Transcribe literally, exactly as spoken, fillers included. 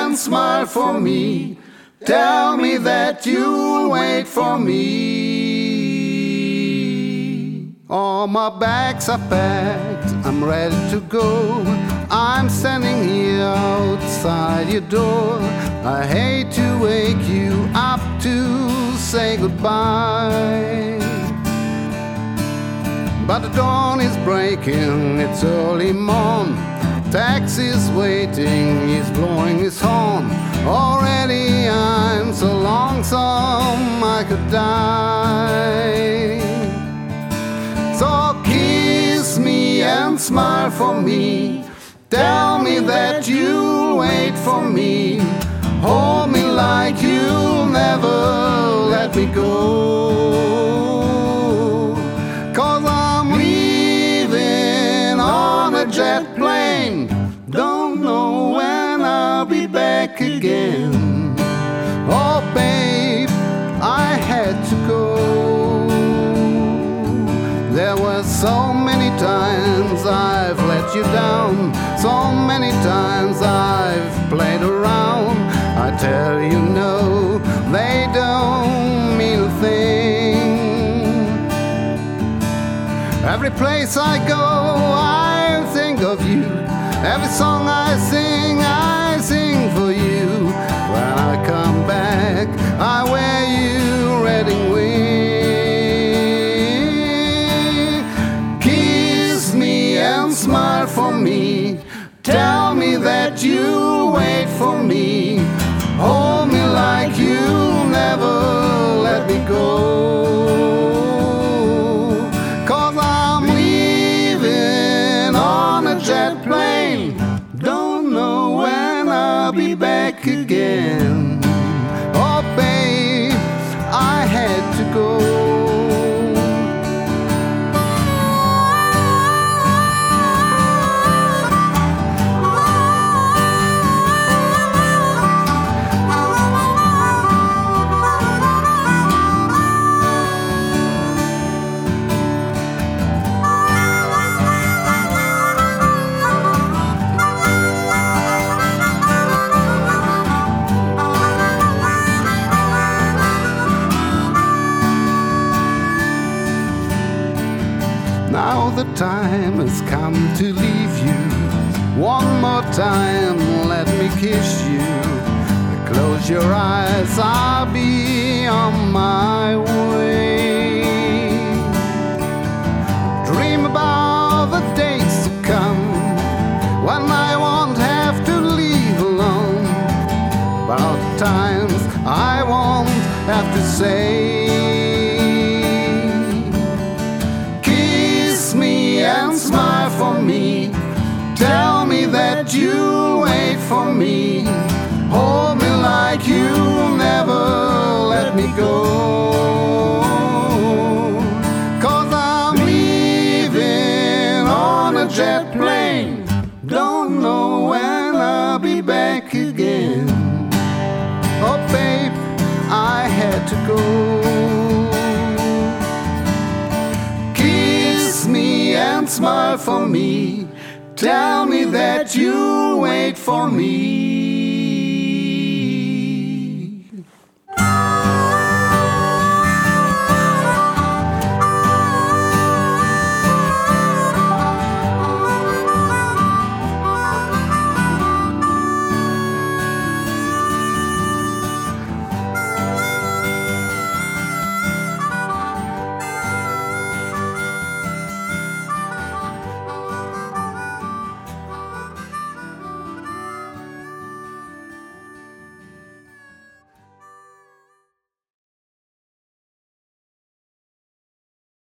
and smile for me. Tell me that you'll wait for me. All my bags are packed, I'm ready to go. I'm standing here outside your door. I hate to wake you up to say goodbye, but the dawn is breaking, it's early morn. Taxi's waiting, he's blowing his horn. Already I'm so lonesome I could die. So kiss me and smile for me. Tell me that you'll wait for me. Hold me like you'll never let me go. 'Cause I'm leaving on a jet plane. Don't know when I'll be back again. Oh babe, I had to go. There were so many times I've let you down, so many times I've played around. I tell you no, they don't mean a thing. Every place I go, I think of you. Every song I sing, I sing for you. When I come back, I wear you wedding ring. Kiss me and smile for me. Tell me that you'll wait for me. Hold me like you'll never let me go. 'Cause I'm leaving on a jet plane. Don't know when I'll be back again. Oh babe, I had to go. Now the time has come to leave you. One more time, let me kiss you. Close your eyes, I'll be on my way. Dream about the days to come, when I won't have to leave alone. About times I won't have to say. And smile for me. Tell me that you'll wait for me. Hold me like you'll never let me go. 'Cause I'm leaving on a jet plane. Don't know when I'll be back again. Oh babe, I had to go. And smile for me. Tell me that you'll wait for me.